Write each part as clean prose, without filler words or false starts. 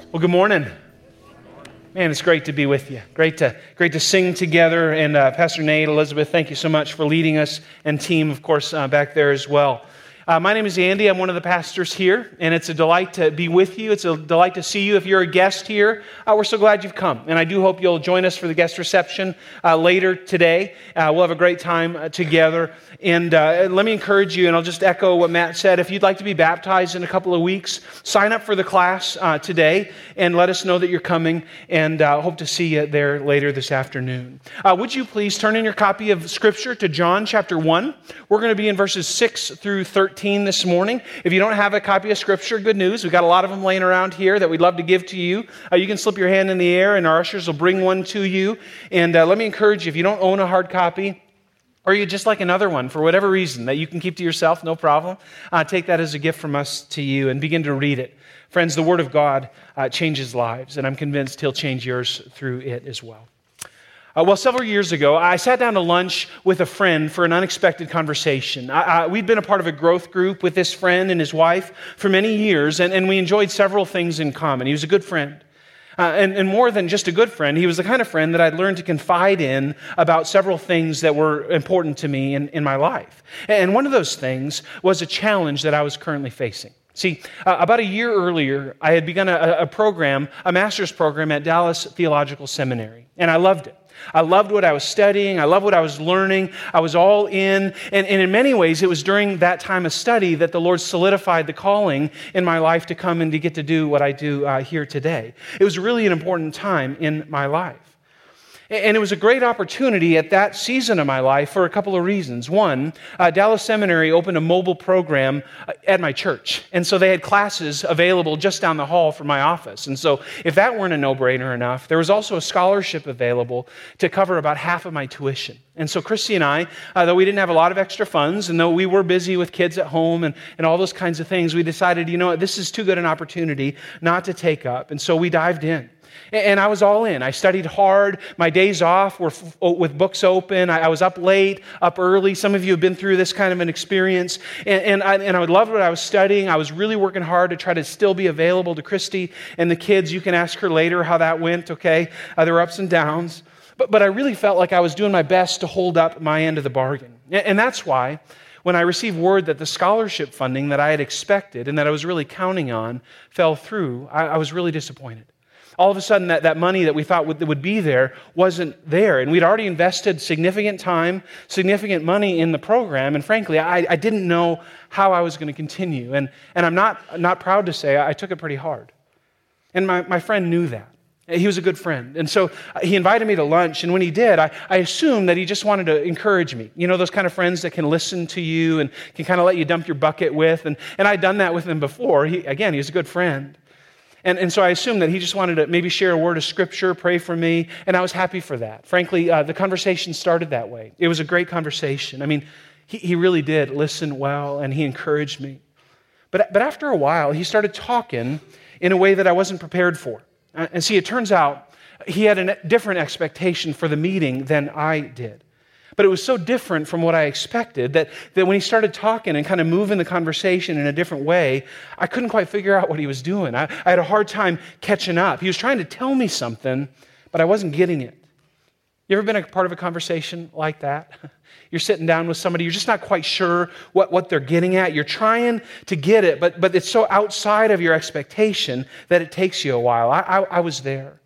Well, good morning. Man, it's great to be with you. Great to sing together. And Pastor Nate, Elizabeth, thank you so much for leading us, and team, of course, back there as well. My name is Andy. I'm one of the pastors here, and it's a delight to be with you. It's a delight to see you. If you're a guest here, we're so glad you've come, and I do hope you'll join us for the guest reception later today. We'll have a great time together, and let me encourage you, and I'll just echo what Matt said. If you'd like to be baptized in a couple of weeks, sign up for the class today, and let us know that you're coming, and hope to see you there later this afternoon. Would you please turn in your copy of Scripture to John chapter 1. We're going to be in verses 6 through 13 this morning. If you don't have a copy of Scripture, good news. We've got a lot of them laying around here that we'd love to give to you. You can slip your hand in the air and our ushers will bring one to you. And let me encourage you, if you don't own a hard copy, or you just like another one for whatever reason that you can keep to yourself, no problem, take that as a gift from us to you and begin to read it. Friends, the Word of God changes lives, and I'm convinced He'll change yours through it as well. Well, several years ago, I sat down to lunch with a friend for an unexpected conversation. We'd been a part of a growth group with this friend and his wife for many years, and we enjoyed several things in common. He was a good friend. And more than just a good friend, he was the kind of friend that I'd learned to confide in about several things that were important to me in my life. And one of those things was a challenge that I was currently facing. See, about a year earlier, I had begun a program, a master's program at Dallas Theological Seminary, and I loved it. I loved what I was studying. I loved what I was learning. I was all in. And in many ways, it was during that time of study that the Lord solidified the calling in my life to come and to get to do what I do here today. It was really an important time in my life. And it was a great opportunity at that season of my life for a couple of reasons. One, Dallas Seminary opened a mobile program at my church. And so they had classes available just down the hall from my office. And so if that weren't a no-brainer enough, there was also a scholarship available to cover about half of my tuition. And so Christy and I, though we didn't have a lot of extra funds, and though we were busy with kids at home and all those kinds of things, we decided, you know what, this is too good an opportunity not to take up. And so we dived in. And I was all in. I studied hard. My days off were with books open. I was up late, up early. Some of you have been through this kind of an experience. And I loved what I was studying. I was really working hard to try to still be available to Christy and the kids. You can ask her later how that went, okay? There were ups and downs. But I really felt like I was doing my best to hold up my end of the bargain. And that's why when I received word that the scholarship funding that I had expected and that I was really counting on fell through, I was really disappointed. All of a sudden, that money that we thought would be there wasn't there. And we'd already invested significant time, significant money in the program. And frankly, I didn't know how I was going to continue. And I'm not proud to say I took it pretty hard. And my friend knew that. He was a good friend. And so he invited me to lunch. And when he did, I assumed that he just wanted to encourage me. You know, those kind of friends that can listen to you and can kind of let you dump your bucket with. And I'd done that with him before. He was a good friend. And so I assumed that he just wanted to maybe share a word of Scripture, pray for me, and I was happy for that. Frankly, the conversation started that way. It was a great conversation. I mean, he really did listen well, and he encouraged me. But after a while, he started talking in a way that I wasn't prepared for. And see, it turns out he had a different expectation for the meeting than I did. But it was so different from what I expected that when he started talking and kind of moving the conversation in a different way, I couldn't quite figure out what he was doing. I had a hard time catching up. He was trying to tell me something, but I wasn't getting it. You ever been a part of a conversation like that? You're sitting down with somebody, you're just not quite sure what they're getting at. You're trying to get it, but it's so outside of your expectation that it takes you a while. I was there.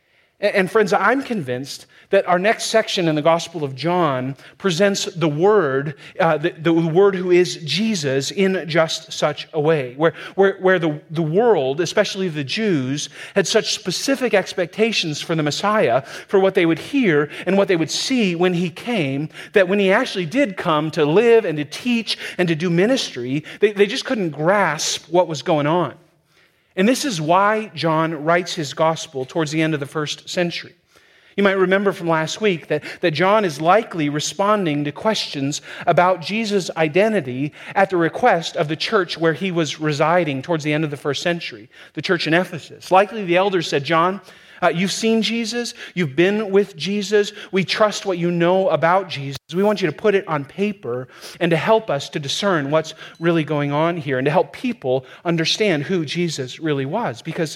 And friends, I'm convinced that our next section in the Gospel of John presents the Word, the Word who is Jesus, in just such a way, where the world, especially the Jews, had such specific expectations for the Messiah, for what they would hear and what they would see when He came, that when He actually did come to live and to teach and to do ministry, they just couldn't grasp what was going on. And this is why John writes his Gospel towards the end of the first century. You might remember from last week that John is likely responding to questions about Jesus' identity at the request of the church where he was residing towards the end of the first century, the church in Ephesus. Likely the elders said, John, you've seen Jesus, you've been with Jesus, we trust what you know about Jesus. We want you to put it on paper and to help us to discern what's really going on here and to help people understand who Jesus really was. Because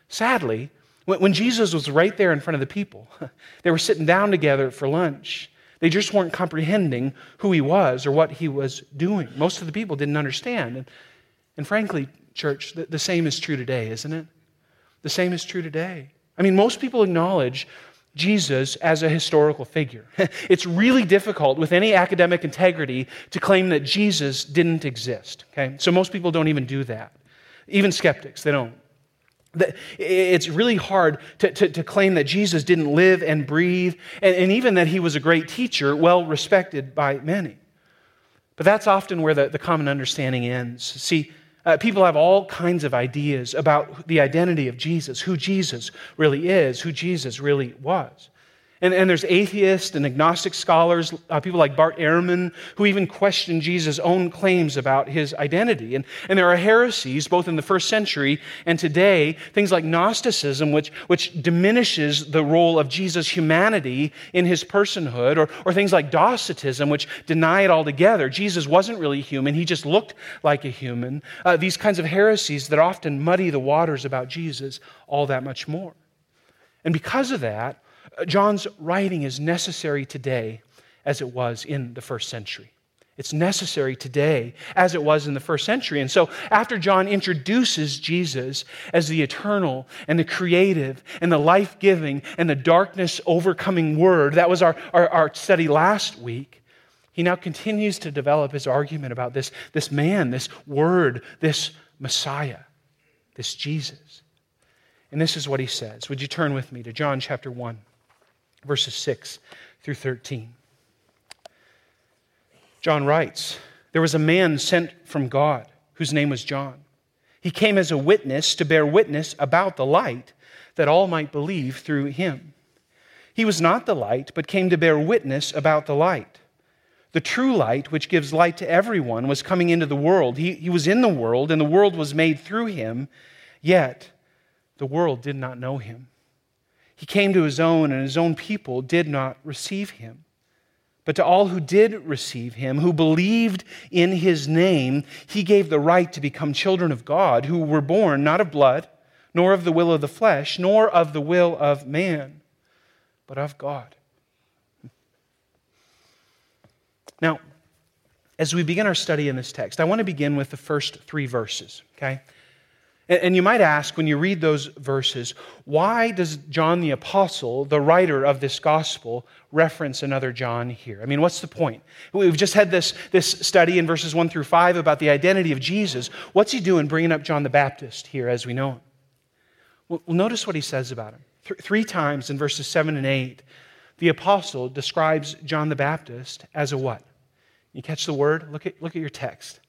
Sadly, when Jesus was right there in front of the people, they were sitting down together for lunch. They just weren't comprehending who he was or what he was doing. Most of the people didn't understand. And frankly, church, the same is true today, isn't it? The same is true today. I mean, most people acknowledge Jesus as a historical figure. It's really difficult with any academic integrity to claim that Jesus didn't exist. Okay? So most people don't even do that. Even skeptics, they don't. It's really hard to claim that Jesus didn't live and breathe, and even that he was a great teacher, well respected by many. But that's often where the common understanding ends. See, people have all kinds of ideas about the identity of Jesus, who Jesus really is, who Jesus really was. And there's atheists and agnostic scholars, people like Bart Ehrman, who even question Jesus' own claims about his identity. And there are heresies, both in the first century and today, things like Gnosticism, which diminishes the role of Jesus' humanity in his personhood, or things like Docetism, which deny it altogether. Jesus wasn't really human, he just looked like a human. These kinds of heresies that often muddy the waters about Jesus all that much more. And because of that, John's writing is necessary today as it was in the first century. It's necessary today as it was in the first century. And so after John introduces Jesus as the eternal and the creative and the life-giving and the darkness-overcoming Word, that was our study last week, he now continues to develop his argument about this man, this Word, this Messiah, this Jesus. And this is what he says. Would you turn with me to John chapter 1? Verses 6 through 13. John writes, "There was a man sent from God whose name was John. He came as a witness to bear witness about the light, that all might believe through him. He was not the light, but came to bear witness about the light. The true light, which gives light to everyone, was coming into the world. He was in the world, and the world was made through him, yet the world did not know him. He came to his own, and his own people did not receive him. But to all who did receive him, who believed in his name, he gave the right to become children of God, who were born not of blood, nor of the will of the flesh, nor of the will of man, but of God." Now, as we begin our study in this text, I want to begin with the first 3 verses, okay? And you might ask, when you read those verses, why does John the Apostle, the writer of this gospel, reference another John here? I mean, what's the point? We've just had this study in verses 1 through 5 about the identity of Jesus. What's he doing bringing up John the Baptist here as we know him? Well, notice what he says about him. 3 times in verses 7 and 8, the apostle describes John the Baptist as a what? You catch the word? Look at your text.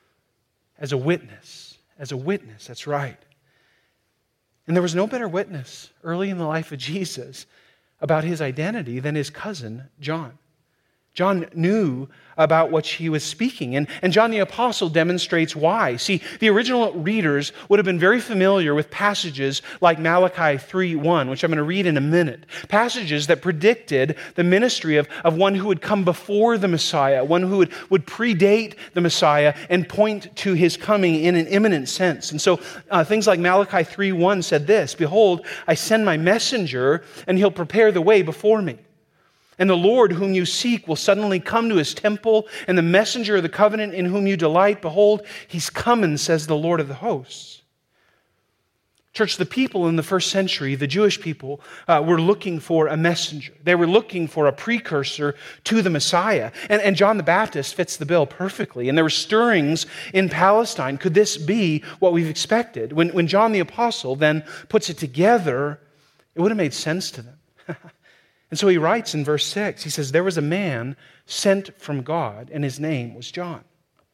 As a witness. As a witness, that's right. And there was no better witness early in the life of Jesus about his identity than his cousin, John. John knew about what he was speaking, and John the Apostle demonstrates why. See, the original readers would have been very familiar with passages like Malachi 3:1, which I'm going to read in a minute. Passages that predicted the ministry of one who would come before the Messiah, one who would predate the Messiah and point to his coming in an imminent sense. And so things like Malachi 3:1 said this, "Behold, I send my messenger, and he'll prepare the way before me. And the Lord whom you seek will suddenly come to his temple, and the messenger of the covenant in whom you delight, behold, he's coming, says the Lord of the hosts." Church, the people in the first century, the Jewish people, were looking for a messenger. They were looking for a precursor to the Messiah. And John the Baptist fits the bill perfectly. And there were stirrings in Palestine. Could this be what we've expected? When John the Apostle then puts it together, it would have made sense to them. And so he writes in verse 6, he says, "There was a man sent from God, and his name was John."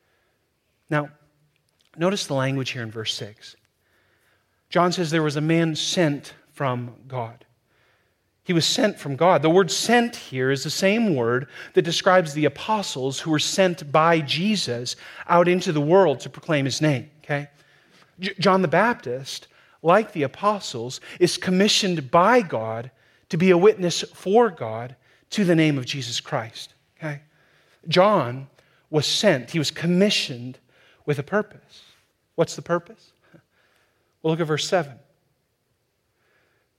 Now, notice the language here in verse 6. John says there was a man sent from God. He was sent from God. The word sent here is the same word that describes the apostles who were sent by Jesus out into the world to proclaim his name. Okay? John the Baptist, like the apostles, is commissioned by God to be a witness for God to the name of Jesus Christ. Okay? John was sent. He was commissioned with a purpose. What's the purpose? Well, look at verse 7.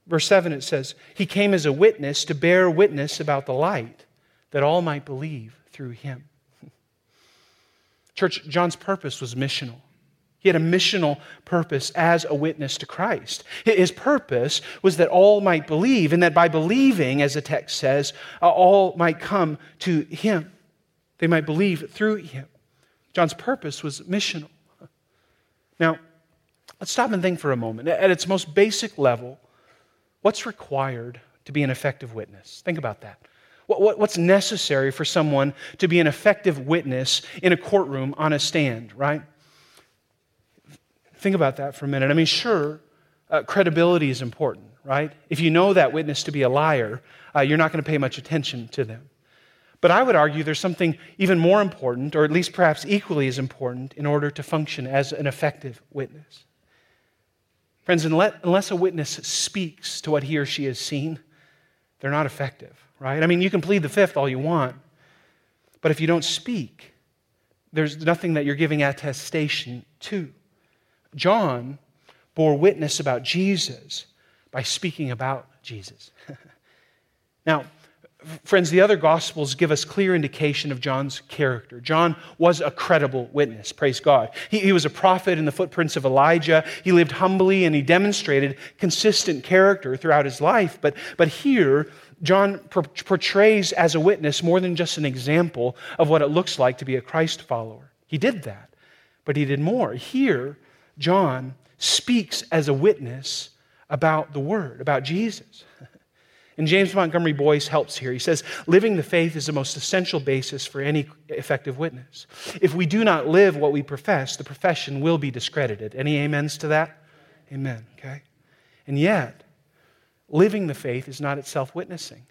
Verse 7 it says, he came as a witness to bear witness about the light, that all might believe through him. Church, John's purpose was missional. He had a missional purpose as a witness to Christ. His purpose was that all might believe, and that by believing, as the text says, all might come to him. They might believe through him. John's purpose was missional. Now, let's stop and think for a moment. At its most basic level, what's required to be an effective witness? Think about that. What's necessary for someone to be an effective witness in a courtroom on a stand, right? Think about that for a minute. I mean, sure, credibility is important, right? If you know that witness to be a liar, you're not going to pay much attention to them. But I would argue there's something even more important, or at least perhaps equally as important, in order to function as an effective witness. Friends, unless a witness speaks to what he or she has seen, they're not effective, right? I mean, you can plead the fifth all you want, but if you don't speak, there's nothing that you're giving attestation to. John bore witness about Jesus by speaking about Jesus. Now, friends, the other Gospels give us clear indication of John's character. John was a credible witness, praise God. He was a prophet in the footprints of Elijah. He lived humbly and he demonstrated consistent character throughout his life. But here, John portrays as a witness more than just an example of what it looks like to be a Christ follower. He did that, but he did more. Here, John speaks as a witness about the Word, about Jesus. And James Montgomery Boyce helps here. He says, living the faith is the most essential basis for any effective witness. If we do not live what we profess, the profession will be discredited. Any amens to that? Amen, okay? And yet, living the faith is not itself witnessing.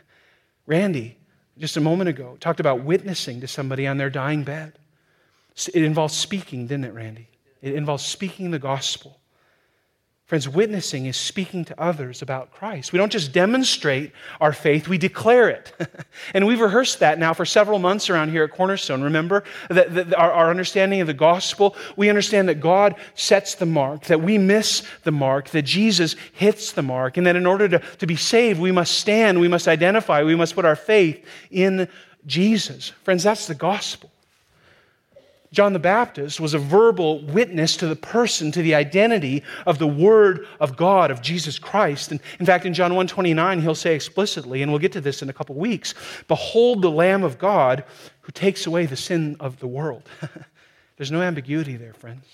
Randy, just a moment ago, talked about witnessing to somebody on their dying bed. It involves speaking, didn't it, Randy? It involves speaking the gospel. Friends, witnessing is speaking to others about Christ. We don't just demonstrate our faith, we declare it. And we've rehearsed that now for several months around here at Cornerstone. Remember that our understanding of the gospel, we understand that God sets the mark, that we miss the mark, that Jesus hits the mark, and that in order to be saved, we must stand, we must identify, we must put our faith in Jesus. Friends, that's the gospel. John the Baptist was a verbal witness to the person, to the identity of the Word of God, of Jesus Christ. And in fact, in John 1:29, he'll say explicitly, and we'll get to this in a couple weeks, "Behold the Lamb of God who takes away the sin of the world." There's no ambiguity there, friends.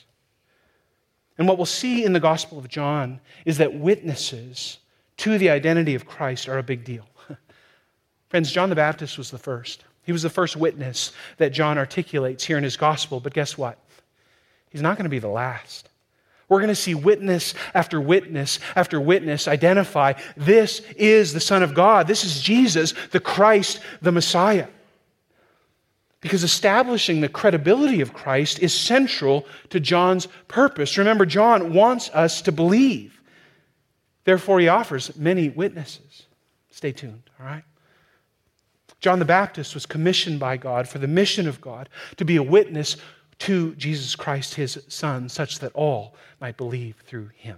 And what we'll see in the Gospel of John is that witnesses to the identity of Christ are a big deal. Friends, John the Baptist was the first. He was the first witness that John articulates here in his gospel, but guess what? He's not going to be the last. We're going to see witness after witness after witness identify this is the Son of God. This is Jesus, the Christ, the Messiah. Because establishing the credibility of Christ is central to John's purpose. Remember, John wants us to believe. Therefore, he offers many witnesses. Stay tuned, all right? John the Baptist was commissioned by God for the mission of God to be a witness to Jesus Christ, his Son, such that all might believe through him.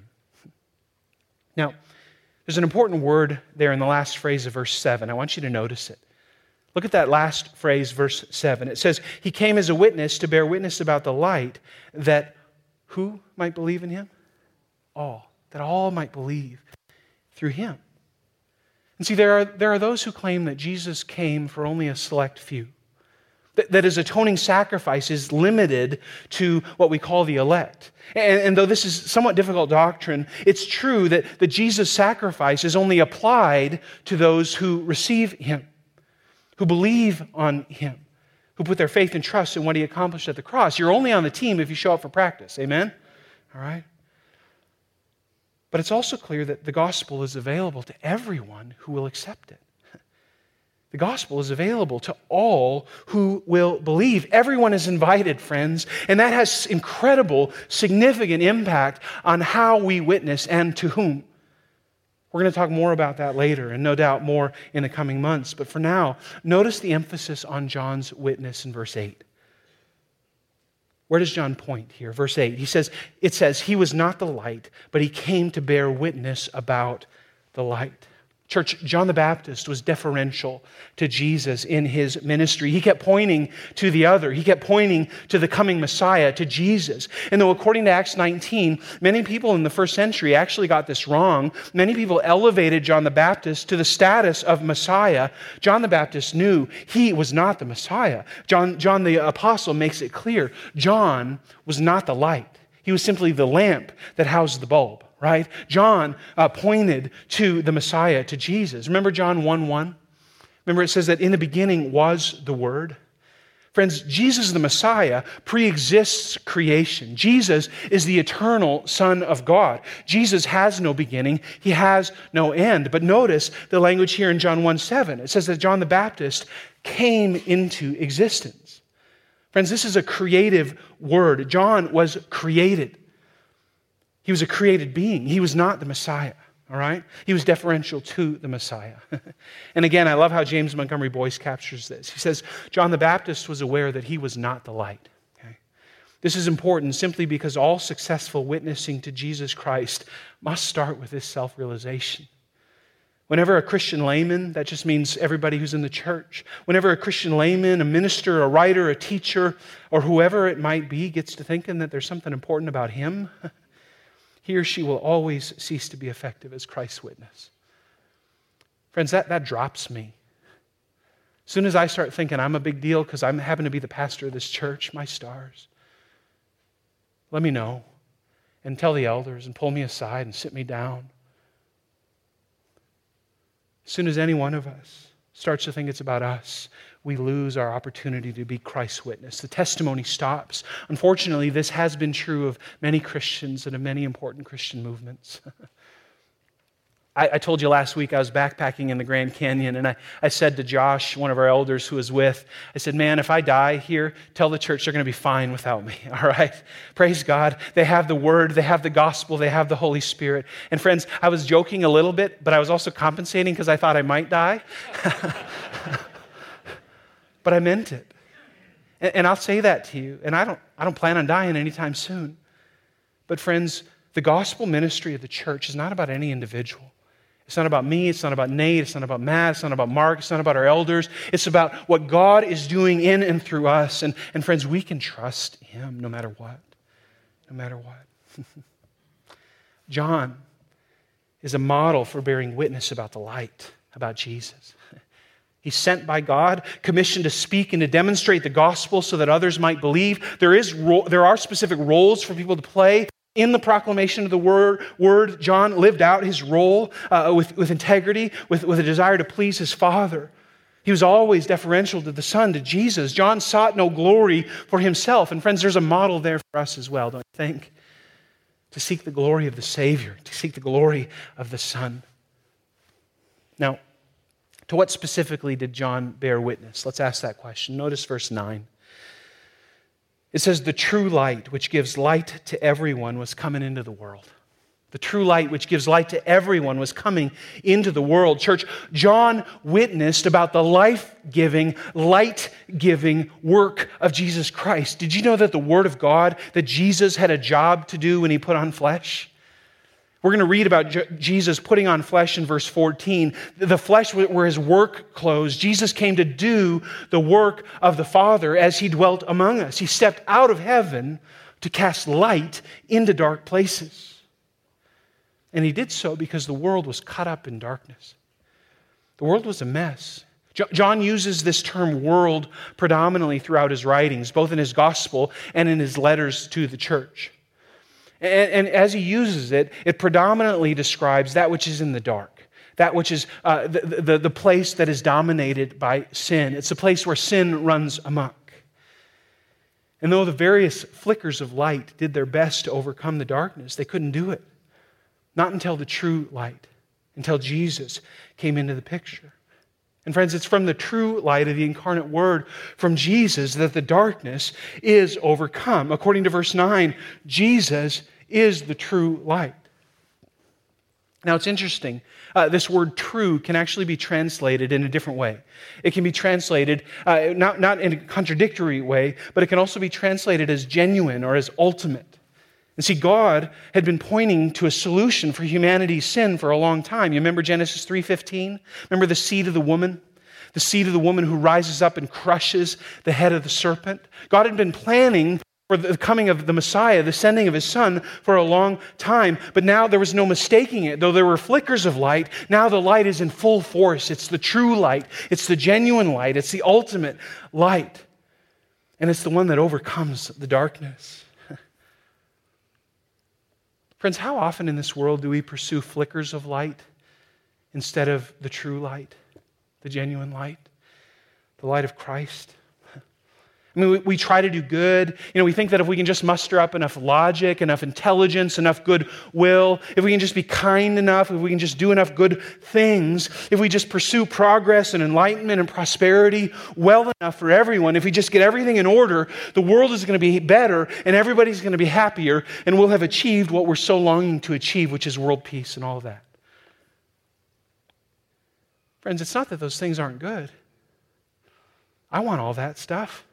Now, there's an important word there in the last phrase of verse 7. I want you to notice it. Look at that last phrase, verse 7. It says, he came as a witness to bear witness about the light, that who might believe in him? All. That all might believe through him. And see, there are those who claim that Jesus came for only a select few. That his atoning sacrifice is limited to what we call the elect. And though this is somewhat difficult doctrine, it's true that Jesus' sacrifice is only applied to those who receive him, who believe on him, who put their faith and trust in what he accomplished at the cross. You're only on the team if you show up for practice. Amen? All right? But it's also clear that the gospel is available to everyone who will accept it. The gospel is available to all who will believe. Everyone is invited, friends, and that has incredible, significant impact on how we witness and to whom. We're going to talk more about that later, and no doubt more in the coming months. But for now, notice the emphasis on John's witness in verse 8. Where does John point here? Verse 8, it says, he was not the light, but he came to bear witness about the light. Church, John the Baptist was deferential to Jesus in his ministry. He kept pointing to the other. He kept pointing to the coming Messiah, to Jesus. And though according to Acts 19, many people in the first century actually got this wrong, many people elevated John the Baptist to the status of Messiah, John the Baptist knew he was not the Messiah. John the Apostle makes it clear. John was not the light. He was simply the lamp that housed the bulb. Right? John pointed to the Messiah, to Jesus. Remember John 1:1? Remember it says that in the beginning was the Word. Friends, Jesus the Messiah pre-exists creation. Jesus is the eternal Son of God. Jesus has no beginning. He has no end. But notice the language here in John 1:7. It says that John the Baptist came into existence. Friends, this is a creative word. John was created. He was a created being. He was not the Messiah, all right? He was deferential to the Messiah. And again, I love how James Montgomery Boyce captures this. He says, John the Baptist was aware that he was not the light. Okay? This is important simply because all successful witnessing to Jesus Christ must start with this self-realization. Whenever a Christian layman, that just means everybody who's in the church, whenever a Christian layman, a minister, a writer, a teacher, or whoever it might be gets to thinking that there's something important about him, he or she will always cease to be effective as Christ's witness. Friends, that drops me. As soon as I start thinking I'm a big deal because I happen to be the pastor of this church, my stars, let me know and tell the elders and pull me aside and sit me down. As soon as any one of us starts to think it's about us, we lose our opportunity to be Christ's witness. The testimony stops. Unfortunately, this has been true of many Christians and of many important Christian movements. I told you last week I was backpacking in the Grand Canyon, and I said to Josh, one of our elders who was with, I said, man, if I die here, tell the church they're going to be fine without me, all right? Praise God. They have the Word, they have the gospel, they have the Holy Spirit. And friends, I was joking a little bit, but I was also compensating because I thought I might die. But I meant it. And I'll say that to you, and I don't plan on dying anytime soon. But friends, the gospel ministry of the church is not about any individual. It's not about me, it's not about Nate, it's not about Matt, it's not about Mark, it's not about our elders. It's about what God is doing in and through us. And friends, we can trust Him no matter what. No matter what. John is a model for bearing witness about the light, about Jesus. He's sent by God, commissioned to speak and to demonstrate the gospel so that others might believe. There are specific roles for people to play. In the proclamation of the word, John lived out his role with integrity, with a desire to please his Father. He was always deferential to the Son, to Jesus. John sought no glory for himself. And friends, there's a model there for us as well, don't you think? To seek the glory of the Savior, to seek the glory of the Son. Now, to what specifically did John bear witness? Let's ask that question. Notice verse 9. It says, the true light which gives light to everyone was coming into the world. The true light which gives light to everyone was coming into the world. Church, John witnessed about the life-giving, light-giving work of Jesus Christ. Did you know that the Word of God, that Jesus had a job to do when He put on flesh? We're going to read about Jesus putting on flesh in verse 14. The flesh were His work clothes. Jesus came to do the work of the Father as He dwelt among us. He stepped out of heaven to cast light into dark places. And He did so because the world was caught up in darkness. The world was a mess. John uses this term world predominantly throughout his writings, both in his gospel and in his letters to the church. And as he uses it, it predominantly describes that which is in the dark, that which is the place that is dominated by sin. It's a place where sin runs amok. And though the various flickers of light did their best to overcome the darkness, they couldn't do it. Not until the true light, until Jesus came into the picture. And friends, it's from the true light of the incarnate Word, from Jesus, that the darkness is overcome. According to verse 9, Jesus is the true light. Now, it's interesting. This word true can actually be translated in a different way. It can be translated, not in a contradictory way, but it can also be translated as genuine or as ultimate. And see, God had been pointing to a solution for humanity's sin for a long time. You remember Genesis 3:15? Remember the seed of the woman? The seed of the woman who rises up and crushes the head of the serpent? God had been planning for the coming of the Messiah, the sending of His Son, for a long time. But now there was no mistaking it. Though there were flickers of light, now the light is in full force. It's the true light. It's the genuine light. It's the ultimate light. And it's the one that overcomes the darkness. Friends, how often in this world do we pursue flickers of light instead of the true light, the genuine light, the light of Christ? I mean, we try to do good. We think that if we can just muster up enough logic, enough intelligence, enough goodwill, if we can just be kind enough, if we can just do enough good things, if we just pursue progress and enlightenment and prosperity well enough for everyone, if we just get everything in order, the world is going to be better and everybody's going to be happier and we'll have achieved what we're so longing to achieve, which is world peace and all of that. Friends, it's not that those things aren't good. I want all that stuff.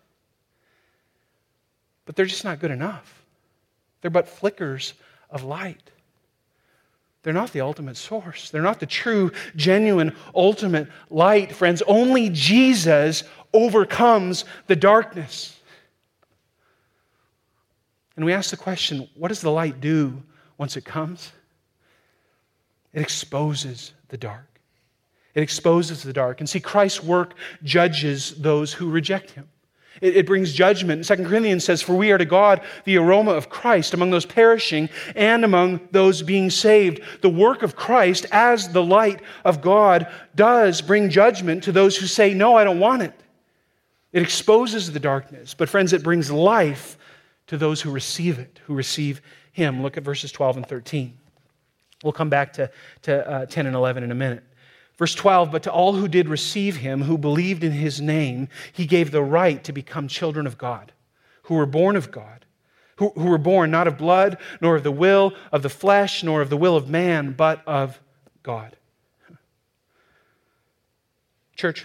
But they're just not good enough. They're but flickers of light. They're not the ultimate source. They're not the true, genuine, ultimate light, friends. Only Jesus overcomes the darkness. And we ask the question, what does the light do once it comes? It exposes the dark. It exposes the dark. And see, Christ's work judges those who reject Him. It brings judgment. 2 Corinthians says, "For we are to God the aroma of Christ among those perishing and among those being saved." The work of Christ as the light of God does bring judgment to those who say, "No, I don't want it." It exposes the darkness. But friends, it brings life to those who receive it, who receive Him. Look at verses 12 and 13. We'll come back to 10 and 11 in a minute. Verse 12, "But to all who did receive Him, who believed in His name, He gave the right to become children of God, who were born of God, who were born not of blood, nor of the will of the flesh, nor of the will of man, but of God." Church,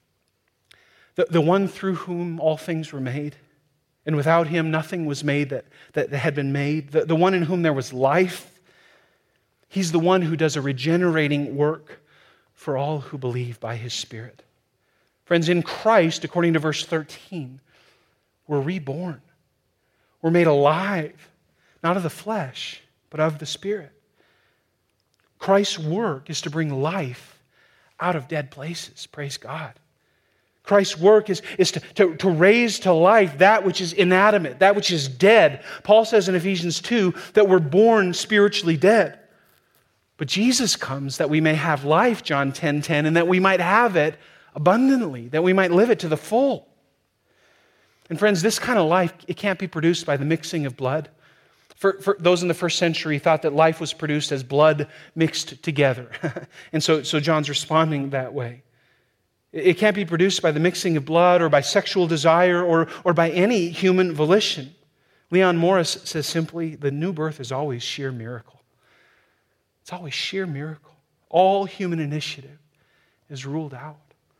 the one through whom all things were made, and without Him nothing was made that had been made, the one in whom there was life, He's the one who does a regenerating work for all who believe by His Spirit. Friends, in Christ, according to verse 13, we're reborn. We're made alive, not of the flesh, but of the Spirit. Christ's work is to bring life out of dead places. Praise God. Christ's work is to raise to life that which is inanimate, that which is dead. Paul says in Ephesians 2 that we're born spiritually dead. But Jesus comes that we may have life, John 10:10, and that we might have it abundantly, that we might live it to the full. And friends, this kind of life, it can't be produced by the mixing of blood. For those in the first century thought that life was produced as blood mixed together. And so John's responding that way. It can't be produced by the mixing of blood or by sexual desire or by any human volition. Leon Morris says simply, the new birth is always sheer miracle. It's always sheer miracle. All human initiative is ruled out.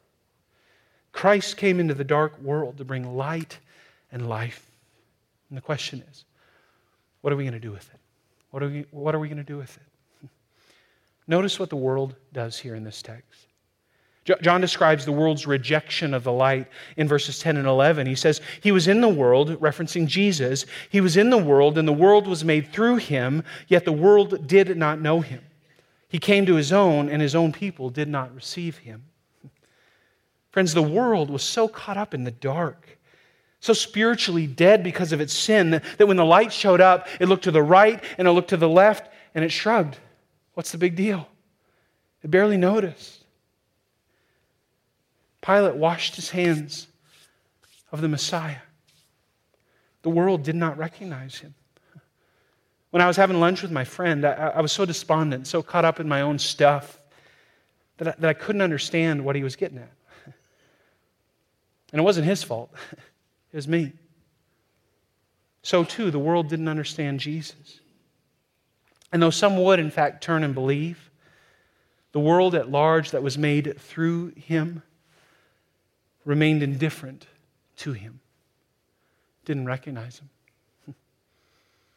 Christ came into the dark world to bring light and life. And the question is, what are we going to do with it? What are we going to do with it? Notice what the world does here in this text. John describes the world's rejection of the light in verses 10 and 11. He says, He was in the world, referencing Jesus. He was in the world, and the world was made through Him, yet the world did not know Him. He came to His own, and His own people did not receive Him. Friends, the world was so caught up in the dark, so spiritually dead because of its sin, that when the light showed up, it looked to the right and it looked to the left, and it shrugged. What's the big deal? It barely noticed. Pilate washed his hands of the Messiah. The world did not recognize Him. When I was having lunch with my friend, I was so despondent, so caught up in my own stuff, that I couldn't understand what he was getting at. And it wasn't his fault. It was me. So too, the world didn't understand Jesus. And though some would, in fact, turn and believe, the world at large that was made through Him remained indifferent to Him, didn't recognize Him.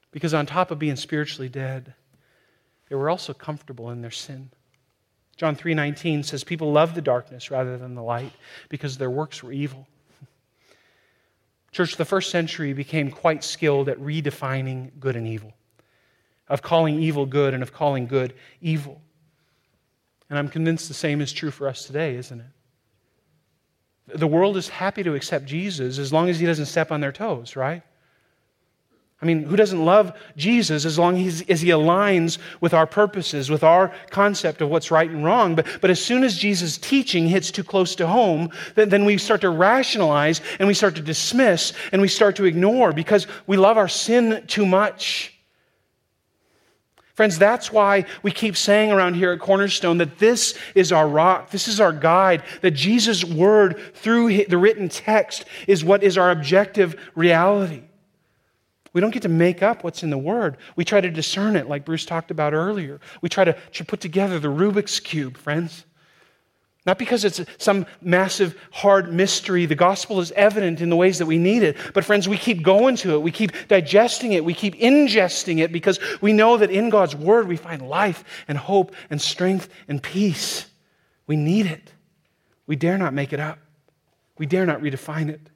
Because on top of being spiritually dead, they were also comfortable in their sin. John 3:19 says, people love the darkness rather than the light because their works were evil. Church, the first century became quite skilled at redefining good and evil, of calling evil good and of calling good evil. And I'm convinced the same is true for us today, isn't it? The world is happy to accept Jesus as long as he doesn't step on their toes, right? I mean, who doesn't love Jesus as long as he aligns with our purposes, with our concept of what's right and wrong? But as soon as Jesus' teaching hits too close to home, then we start to rationalize and we start to dismiss and we start to ignore because we love our sin too much. Friends, that's why we keep saying around here at Cornerstone that this is our rock, this is our guide, that Jesus' word through the written text is what is our objective reality. We don't get to make up what's in the Word. We try to discern it like Bruce talked about earlier. We try to put together the Rubik's Cube, friends. Not because it's some massive, hard mystery. The gospel is evident in the ways that we need it. But friends, we keep going to it. We keep digesting it. We keep ingesting it because we know that in God's Word we find life and hope and strength and peace. We need it. We dare not make it up. We dare not redefine it.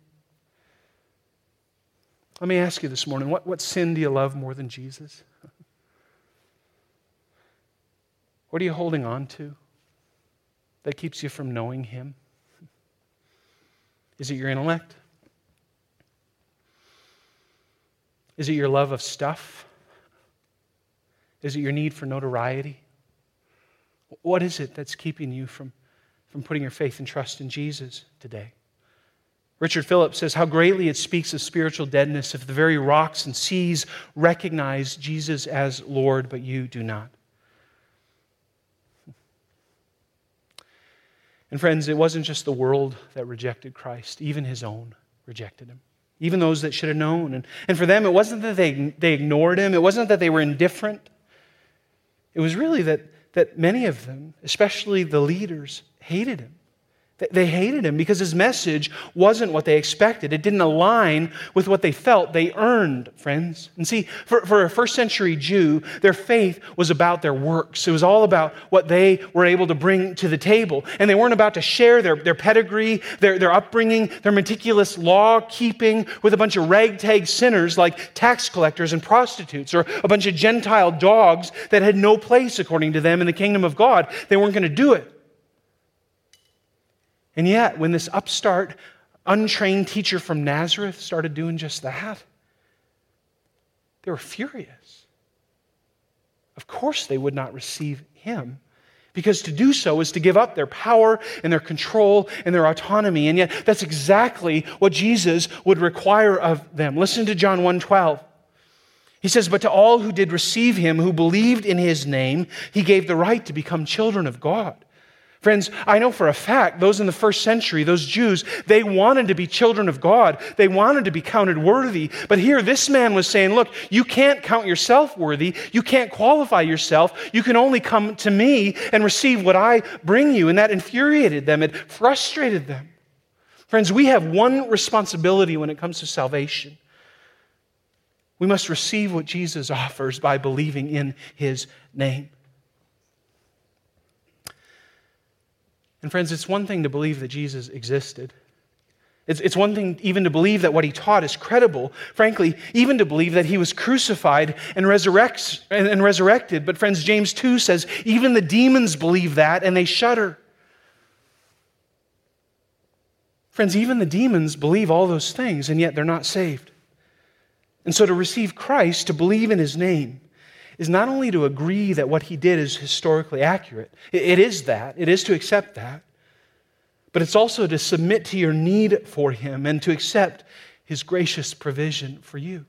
Let me ask you this morning, what sin do you love more than Jesus? What are you holding on to that keeps you from knowing Him? Is it your intellect? Is it your love of stuff? Is it your need for notoriety? What is it that's keeping you from putting your faith and trust in Jesus today? Richard Phillips says, how greatly it speaks of spiritual deadness if the very rocks and seas recognize Jesus as Lord, but you do not. And friends, it wasn't just the world that rejected Christ. Even His own rejected Him. Even those that should have known. And for them, it wasn't that they ignored Him. It wasn't that they were indifferent. It was really that many of them, especially the leaders, hated Him. They hated Him because His message wasn't what they expected. It didn't align with what they felt they earned, friends. And see, for a first century Jew, their faith was about their works. It was all about what they were able to bring to the table. And they weren't about to share their pedigree, their upbringing, their meticulous law-keeping with a bunch of ragtag sinners like tax collectors and prostitutes or a bunch of Gentile dogs that had no place, according to them, in the kingdom of God. They weren't going to do it. And yet, when this upstart, untrained teacher from Nazareth started doing just that, they were furious. Of course they would not receive Him, because to do so is to give up their power and their control and their autonomy. And yet, that's exactly what Jesus would require of them. Listen to John 1:12. He says, but to all who did receive Him, who believed in His name, He gave the right to become children of God. Friends, I know for a fact, those in the first century, those Jews, they wanted to be children of God. They wanted to be counted worthy. But here, this man was saying, look, you can't count yourself worthy. You can't qualify yourself. You can only come to me and receive what I bring you. And that infuriated them. It frustrated them. Friends, we have one responsibility when it comes to salvation. We must receive what Jesus offers by believing in His name. And friends, it's one thing to believe that Jesus existed. It's one thing even to believe that what He taught is credible. Frankly, even to believe that He was crucified and resurrected. But friends, James 2 says, even the demons believe that and they shudder. Friends, even the demons believe all those things and yet they're not saved. And so to receive Christ, to believe in His name, is not only to agree that what He did is historically accurate. It is that. It is to accept that. But it's also to submit to your need for Him and to accept His gracious provision for you.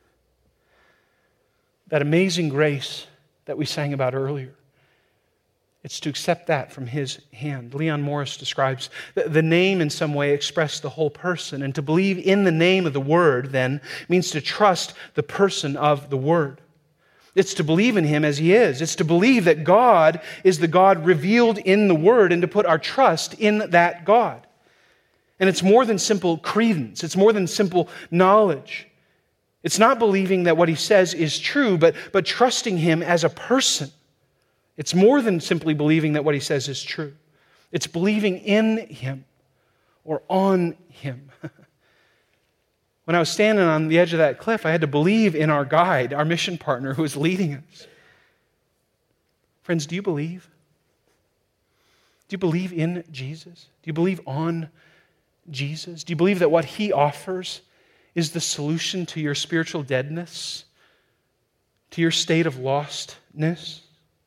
That amazing grace that we sang about earlier, it's to accept that from His hand. Leon Morris describes the name in some way expressed the whole person. And to believe in the name of the Word, then, means to trust the person of the Word. It's to believe in Him as He is. It's to believe that God is the God revealed in the Word and to put our trust in that God. And it's more than simple credence. It's more than simple knowledge. It's not believing that what he says is true, but trusting him as a person. It's more than simply believing that what he says is true. It's believing in him or on him. When I was standing on the edge of that cliff, I had to believe in our guide, our mission partner who was leading us. Friends, do you believe? Do you believe in Jesus? Do you believe on Jesus? Do you believe that what he offers is the solution to your spiritual deadness, to your state of lostness?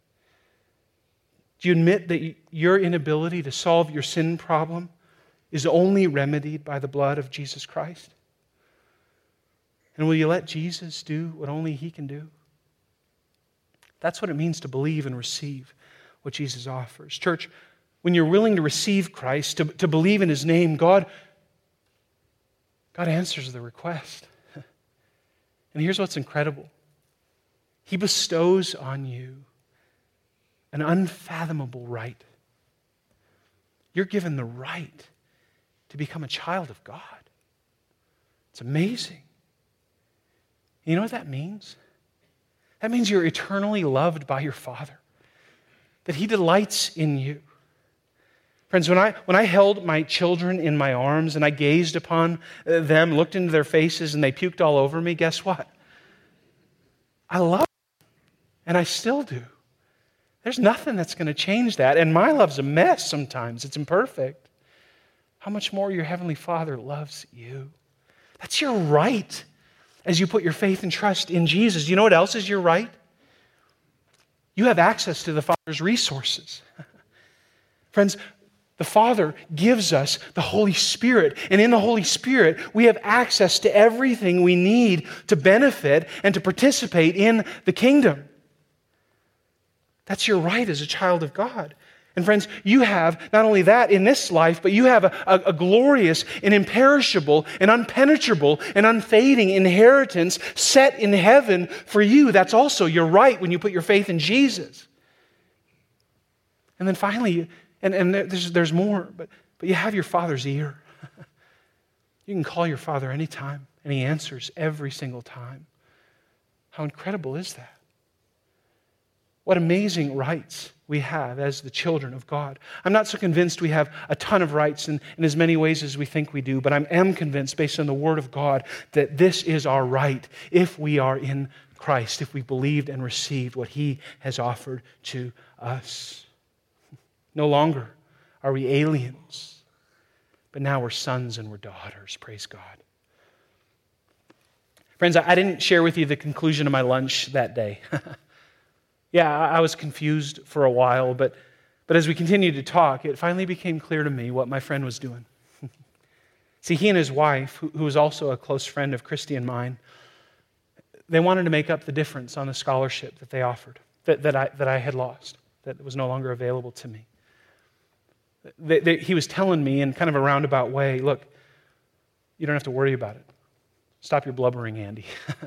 Do you admit that your inability to solve your sin problem is only remedied by the blood of Jesus Christ? And will you let Jesus do what only he can do? That's what it means to believe and receive what Jesus offers. Church, when you're willing to receive Christ, to believe in his name, God answers the request. And here's what's incredible. He bestows on you an unfathomable right. You're given the right to become a child of God. It's amazing. You know what that means? That means you're eternally loved by your Father, that he delights in you. Friends, when I held my children in my arms and I gazed upon them, looked into their faces, and they puked all over me, guess what? I love them, and I still do. There's nothing that's going to change that, and my love's a mess sometimes. It's imperfect. How much more your Heavenly Father loves you? That's your right as you put your faith and trust in Jesus. You know what else is your right? You have access to the Father's resources. Friends, the Father gives us the Holy Spirit, and in the Holy Spirit, we have access to everything we need to benefit and to participate in the kingdom. That's your right as a child of God. And friends, you have not only that in this life, but you have a glorious and imperishable and unpenetrable and unfading inheritance set in heaven for you. That's also your right when you put your faith in Jesus. And then finally, and there's more, but you have your Father's ear. You can call your Father anytime, and he answers every single time. How incredible is that? What amazing rights we have as the children of God. I'm not so convinced we have a ton of rights in as many ways as we think we do, but I am convinced, based on the Word of God, that this is our right if we are in Christ, if we believed and received what he has offered to us. No longer are we aliens, but now we're sons and we're daughters. Praise God. Friends, I didn't share with you the conclusion of my lunch that day. Yeah, I was confused for a while, but as we continued to talk, it finally became clear to me what my friend was doing. See, he and his wife, who was also a close friend of Christy and mine, they wanted to make up the difference on the scholarship that they offered, that I had lost, that was no longer available to me. He was telling me in kind of a roundabout way, look, you don't have to worry about it. Stop your blubbering, Andy.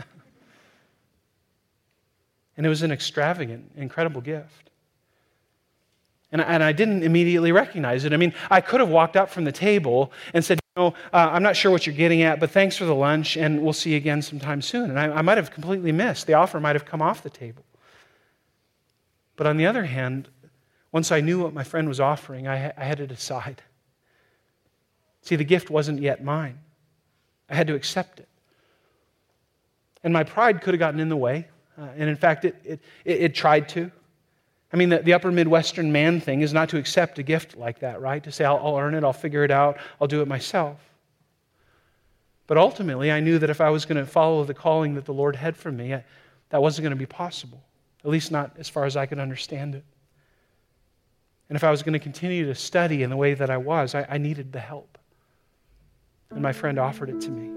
And it was an extravagant, incredible gift. And I didn't immediately recognize it. I mean, I could have walked up from the table and said, I'm not sure what you're getting at, but thanks for the lunch, and we'll see you again sometime soon. And I might have completely missed. The offer might have come off the table. But on the other hand, once I knew what my friend was offering, I had to decide. See, the gift wasn't yet mine. I had to accept it. And my pride could have gotten in the way. And in fact, it tried to. I mean, the upper Midwestern man thing is not to accept a gift like that, right? To say, I'll earn it, I'll figure it out, I'll do it myself. But ultimately, I knew that if I was going to follow the calling that the Lord had for me, that wasn't going to be possible, at least not as far as I could understand it. And if I was going to continue to study in the way that I was, I needed the help. And my friend offered it to me.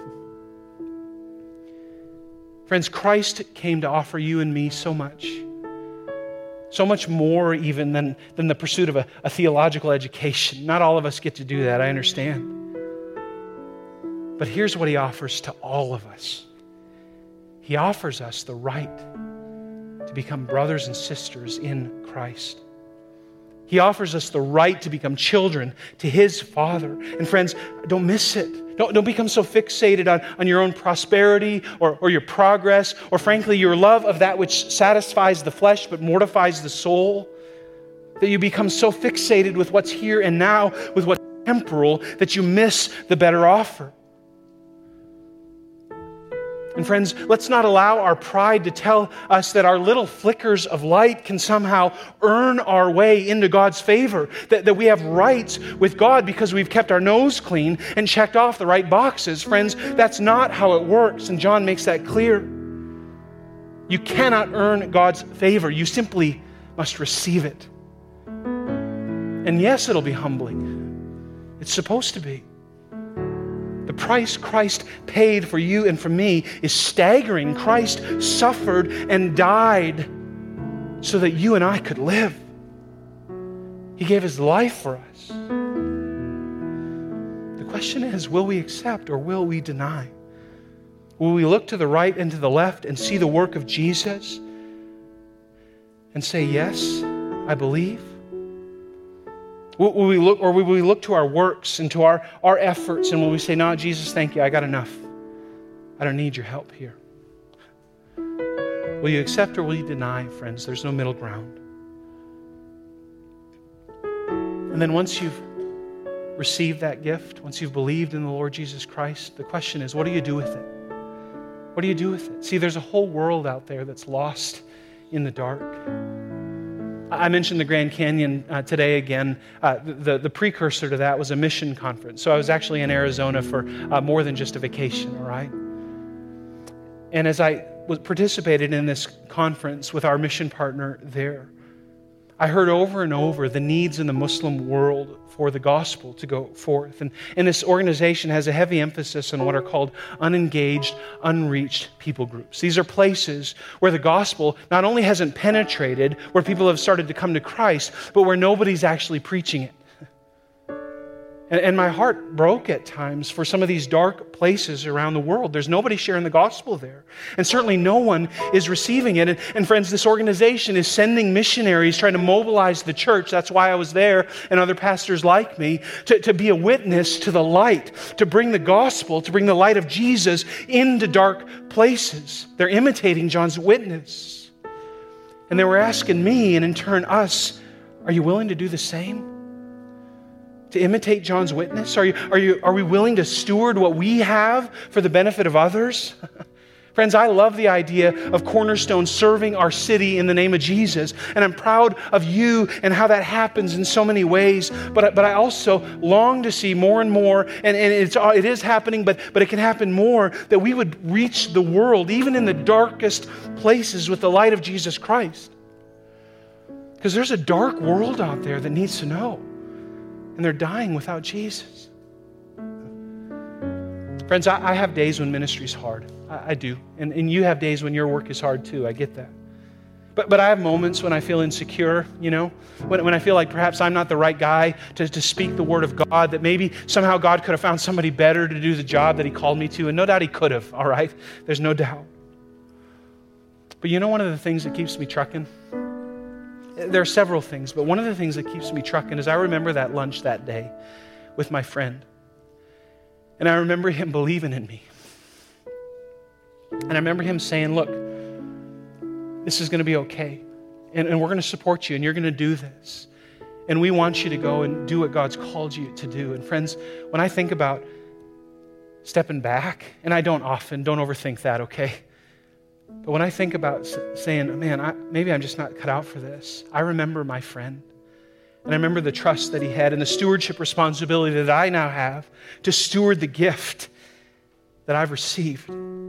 Friends, Christ came to offer you and me so much more even than the pursuit of a theological education. Not all of us get to do that, I understand. But here's what he offers to all of us. He offers us the right to become brothers and sisters in Christ. He offers us the right to become children to His Father. And friends, don't miss it. Don't become so fixated on your own prosperity or your progress or frankly your love of that which satisfies the flesh but mortifies the soul, that you become so fixated with what's here and now, with what's temporal, that you miss the better offer. And friends, let's not allow our pride to tell us that our little flickers of light can somehow earn our way into God's favor, that we have rights with God because we've kept our nose clean and checked off the right boxes. Friends, that's not how it works, and John makes that clear. You cannot earn God's favor. You simply must receive it. And yes, it'll be humbling. It's supposed to be. The price Christ paid for you and for me is staggering. Christ suffered and died so that you and I could live. He gave His life for us. The question is, will we accept or will we deny? Will we look to the right and to the left and see the work of Jesus and say, yes, I believe? Will we look to our works and to our efforts, and will we say, no, Jesus, thank you, I got enough. I don't need your help here. Will you accept or will you deny, friends? There's no middle ground. And then once you've received that gift, once you've believed in the Lord Jesus Christ, the question is, what do you do with it? What do you do with it? See, there's a whole world out there that's lost in the dark. I mentioned the Grand Canyon today again. The precursor to that was a mission conference. So I was actually in Arizona for more than just a vacation, all right? And as I participated in this conference with our mission partner there, I heard over and over the needs in the Muslim world for the gospel to go forth. And this organization has a heavy emphasis on what are called unengaged, unreached people groups. These are places where the gospel not only hasn't penetrated, where people have started to come to Christ, but where nobody's actually preaching it. And my heart broke at times for some of these dark places around the world. There's nobody sharing the gospel there. And certainly no one is receiving it. And friends, this organization is sending missionaries trying to mobilize the church. That's why I was there and other pastors like me, to be a witness to the light, to bring the gospel, to bring the light of Jesus into dark places. They're imitating John's witness. And they were asking me, and in turn us, are you willing to do the same? To imitate John's witness? Are we willing to steward what we have for the benefit of others? Friends, I love the idea of Cornerstone serving our city in the name of Jesus, and I'm proud of you and how that happens in so many ways, but I also long to see more and more, and it is happening, but it can happen more, that we would reach the world, even in the darkest places, with the light of Jesus Christ. Because there's a dark world out there that needs to know. And they're dying without Jesus. Friends, I have days when ministry's hard. I do. And you have days when your work is hard too. I get that. But I have moments when I feel insecure, when I feel like perhaps I'm not the right guy to speak the word of God, that maybe somehow God could have found somebody better to do the job that He called me to. And no doubt He could have, all right? There's no doubt. But one of the things that keeps me trucking, there are several things, but one of the things that keeps me trucking is I remember that lunch that day with my friend. And I remember him believing in me. And I remember him saying, look, this is going to be okay. And we're going to support you, and you're going to do this. And we want you to go and do what God's called you to do. And friends, when I think about stepping back, and I don't overthink that, okay? But when I think about saying, man, maybe I'm just not cut out for this, I remember my friend. And I remember the trust that he had and the stewardship responsibility that I now have to steward the gift that I've received.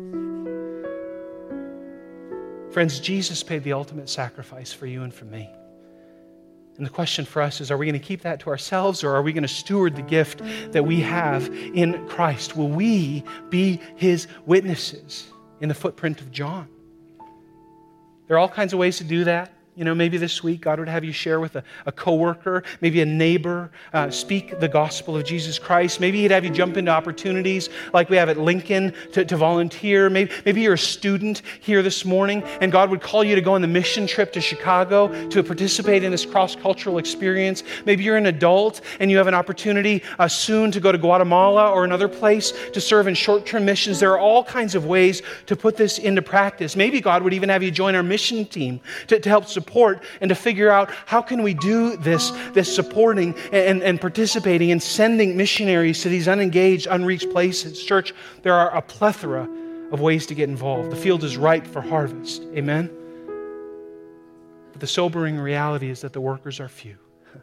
Friends, Jesus paid the ultimate sacrifice for you and for me. And the question for us is, are we going to keep that to ourselves, or are we going to steward the gift that we have in Christ? Will we be His witnesses in the footprint of John? There are all kinds of ways to do that. Maybe this week God would have you share with a coworker, maybe a neighbor, speak the gospel of Jesus Christ. Maybe He'd have you jump into opportunities like we have at Lincoln to volunteer. Maybe you're a student here this morning and God would call you to go on the mission trip to Chicago to participate in this cross-cultural experience. Maybe you're an adult and you have an opportunity soon to go to Guatemala or another place to serve in short-term missions. There are all kinds of ways to put this into practice. Maybe God would even have you join our mission team to help support and to figure out how can we do this supporting and participating and sending missionaries to these unengaged, unreached places. Church, there are a plethora of ways to get involved. The field is ripe for harvest. Amen? But the sobering reality is that the workers are few.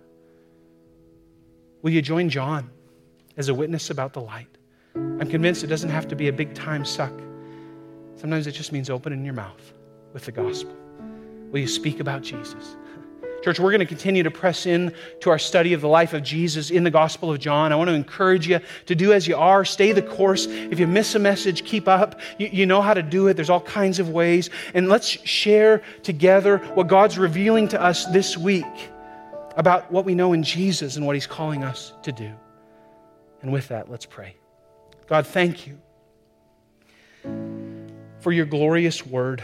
Will you join John as a witness about the light? I'm convinced it doesn't have to be a big-time suck. Sometimes it just means opening your mouth with the gospel. Will you speak about Jesus? Church, we're going to continue to press in to our study of the life of Jesus in the Gospel of John. I want to encourage you to do as you are. Stay the course. If you miss a message, keep up. You know how to do it. There's all kinds of ways. And let's share together what God's revealing to us this week about what we know in Jesus and what He's calling us to do. And with that, let's pray. God, thank you for your glorious word,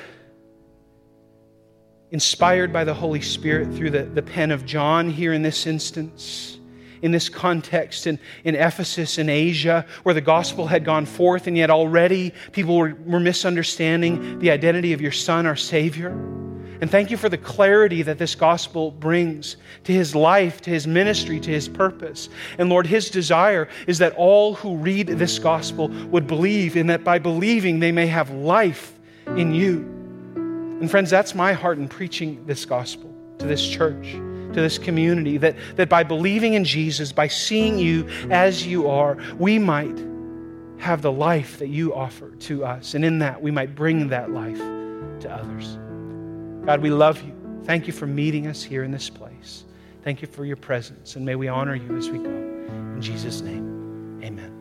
inspired by the Holy Spirit through the pen of John here in this instance, in this context, in Ephesus in Asia, where the gospel had gone forth, and yet already people were misunderstanding the identity of your Son, our Savior. And thank you for the clarity that this gospel brings to His life, to His ministry, to His purpose. And Lord, His desire is that all who read this gospel would believe, and that by believing they may have life in you. And friends, that's my heart in preaching this gospel to this church, to this community, that by believing in Jesus, by seeing you as you are, we might have the life that you offer to us. And in that, we might bring that life to others. God, we love you. Thank you for meeting us here in this place. Thank you for your presence, and may we honor you as we go. In Jesus' name, amen.